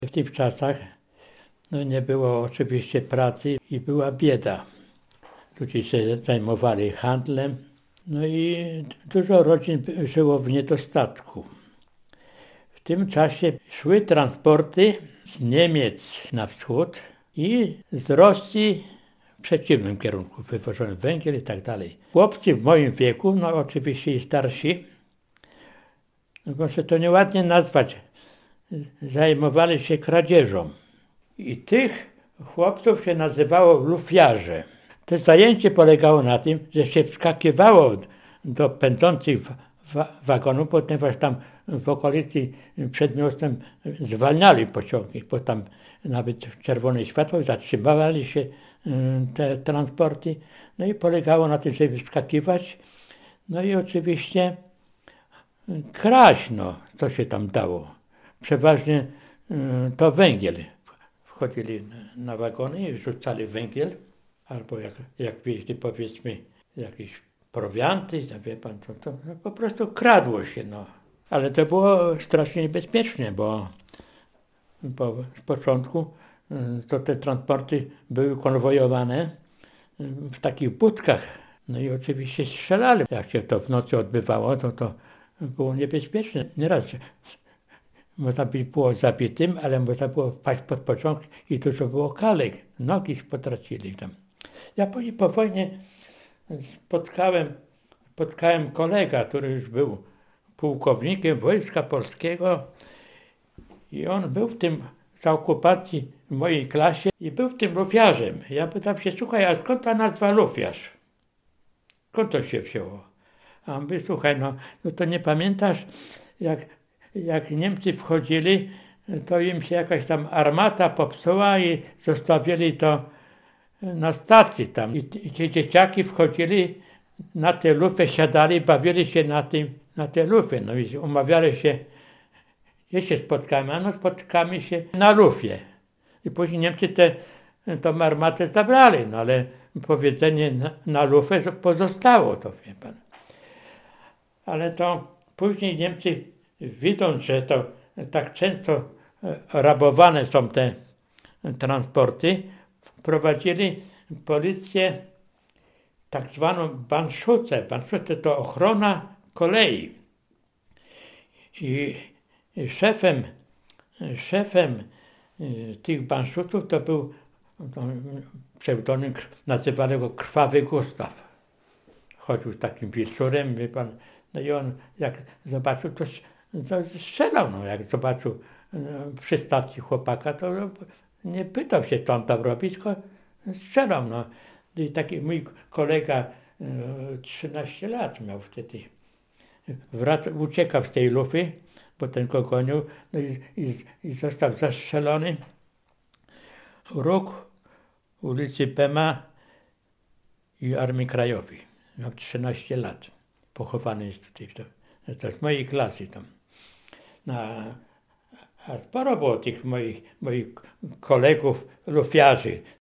W tych czasach nie było oczywiście pracy i była bieda. Ludzie się zajmowali handlem, i dużo rodzin żyło w niedostatku. W tym czasie szły transporty z Niemiec na wschód i z Rosji w przeciwnym kierunku. Wywożono węgiel i tak dalej. Chłopcy w moim wieku, oczywiście i starsi, może to nieładnie nazwać, zajmowali się kradzieżą. I tych chłopców się nazywało lufiarze. To zajęcie polegało na tym, że się wskakiwało do pędzących wagonów, ponieważ tam w okolicy przed miastem zwalniali pociągi, bo tam nawet czerwone światło zatrzymywali się te transporty. I polegało na tym, żeby wskakiwać. I oczywiście kraść, co się tam dało. Przeważnie to węgiel. Wchodzili na wagony i rzucali węgiel, albo jak wieźli, powiedzmy, jakieś prowianty, wie pan, to po prostu kradło się. Ale to było strasznie niebezpieczne, bo z początku to te transporty były konwojowane w takich budkach. I oczywiście strzelali. Jak się to w nocy odbywało, to było niebezpieczne. Nieraz można było zabitym, ale można było wpaść pod pociąg i dużo było kalek. Nogi potracili tam. Ja po wojnie spotkałem kolega, który już był pułkownikiem Wojska Polskiego i on był za okupacji w mojej klasie i był w tym lufiarzem. Ja pytam się, słuchaj, a skąd ta nazwa lufiarz? Skąd to się wzięło? A on mówi, słuchaj, to nie pamiętasz, jak Niemcy wchodzili, to im się jakaś tam armata popsuła i zostawili to na stacji tam. I ci dzieciaki wchodzili na te lufy, siadali, bawili się na te lufy. I umawiali się, gdzie się spotkamy? Spotkamy się na lufie. I później Niemcy tą armatę zabrali, ale powiedzenie na lufę pozostało, to wie pan. Ale to później Niemcy, widząc, że to tak często rabowane są te transporty, wprowadzili policję tak zwaną Banschutę. Banschutę to ochrona kolei. I szefem tych Banschutów to był pseudonim, nazywali go Krwawy Gustaw. Chodził z takim wieczorem, wie pan, i on jak zobaczył, to strzelał. Jak zobaczył przy stacji chłopaka, to nie pytał się, co on tam robi, tylko strzelał. I taki mój kolega 13 lat miał wtedy. Uciekał z tej lufy, bo ten go gonił, i został zastrzelony. Róg ulicy Bema i Armii Krajowej. Miał 13 lat. Pochowany jest tutaj. To z mojej klasy tam. A sporo było tych moich kolegów lufiarzy.